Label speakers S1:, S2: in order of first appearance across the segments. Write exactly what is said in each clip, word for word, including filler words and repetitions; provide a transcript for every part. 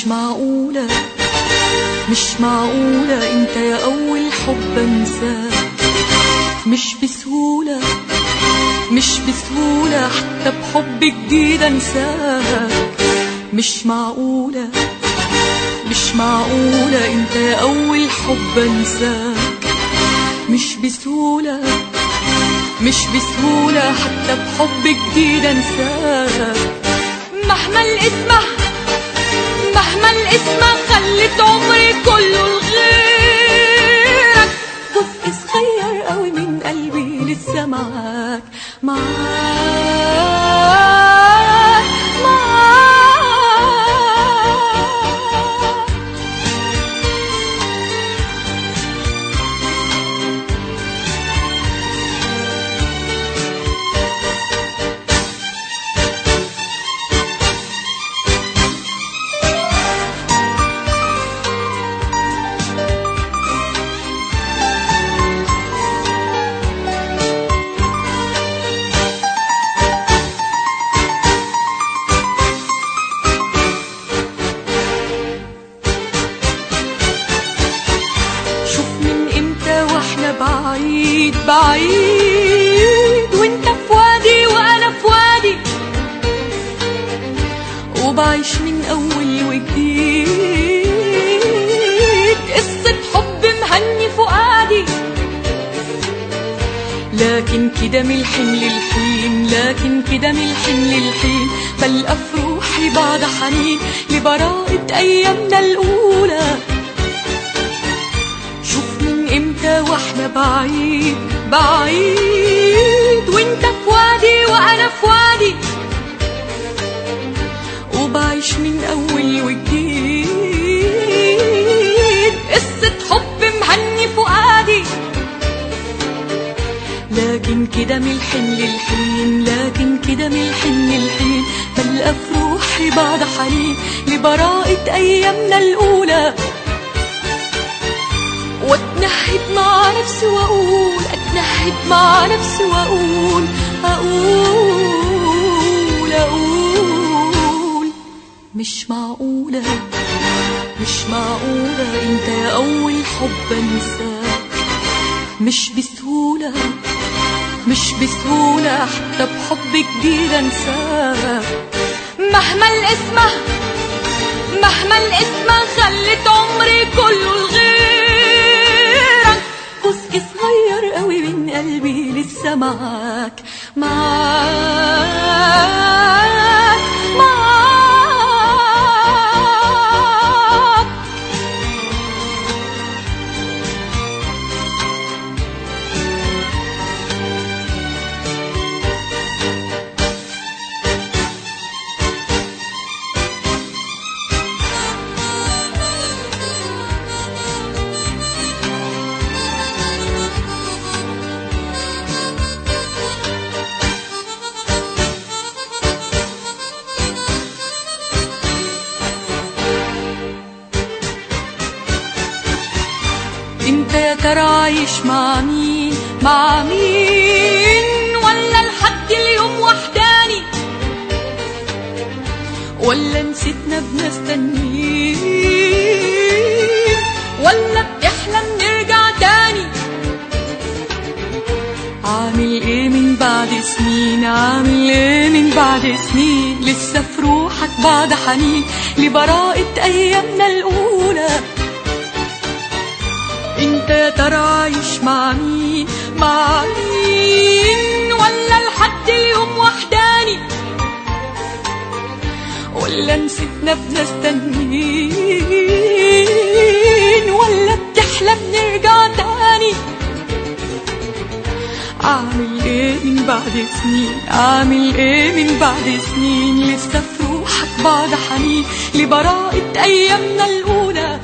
S1: مش معقولة مش معقولة انت يا اول حب انساك، مش بسهولة مش بسهولة حتى بحب جديد انساك. مش معقولة مش معقولة انت يا اول حب انساك، مش بسهولة مش بسهولة حتى بحب جديد انساك. مهما الاسمه مهما الاسمه خلت عمري كله لغيرك، جزء صغير قوي من قلبي لسه معاك معاك معاك. بعيد بعيد وانت في وادي وانا في وادي، وبعيش من اول وجديد قصة حب مهني فؤادي. لكن كده من الحين للحين لكن كده من الحين للحين بلقى في روحي بعد حنين لبراءة ايامنا الاولى. امتى واحنا بعيد بعيد وانت في وادي وانا في وادي، وبعيش من اول وجديد قصة حب مهني فؤادي. لكن كده من الحين للحين لكن كده من الحين للحين بلقى في روحي بعد حنين لبراءة ايامنا الاولى. واتنهد مع نفسي واقول اتنهد مع نفسي واقول اقول اقول مش معقولة مش معقولة انت يا اول حب انساك، مش بسهولة مش بسهولة حتى بحب جديد انساك. مهما الاسمه مهما الاسمه خلت عمري كله لغيرك، جزء صغير قوي من قلبي لسه معاك معاك معاك. انت يا ترى عايش مع مين مع مين، ولا لحد اليوم وحداني، ولا نسيتنا بناس تانيين، ولا بتحلم نرجع تاني. عامل ايه من بعد سنين عامل ايه من بعد سنين لسه في روحك بعد حنين لبراءة ايامنا الاولى. انت يا ترى عايش مع مين مع مين، ولا لحد اليوم وحداني، ولا نسيتنا بناس تانيين، ولا بتحلم نرجع تاني. عامل ايه من بعد سنين عامل ايه من بعد سنين لسه في روحك بعد حنين لبراءة ايامنا الاولى.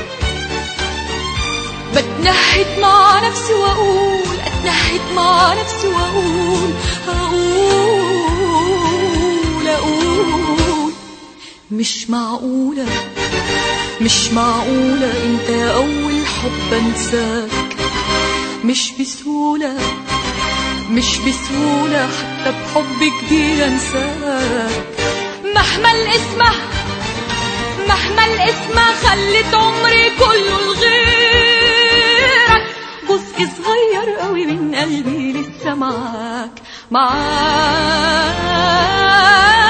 S1: بتنهد مع نفسي واقول اتنهد مع نفسي واقول اقول اقول مش معقولة مش معقولة انت يا اول حب انساك، مش بسهولة مش بسهولة حتى بحب جديد انساك. مهما الاسمه مهما القسمة خلت عمري كله لغيرك، جزء صغير قوي من قلبي لسه معاك معاك.